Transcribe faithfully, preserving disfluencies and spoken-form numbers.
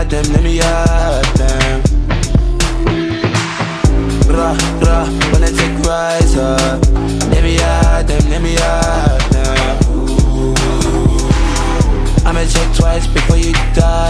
at them, let me at them. Ra, ra, when I take rise up, let me at them, let me at them. I'ma check twice before you die.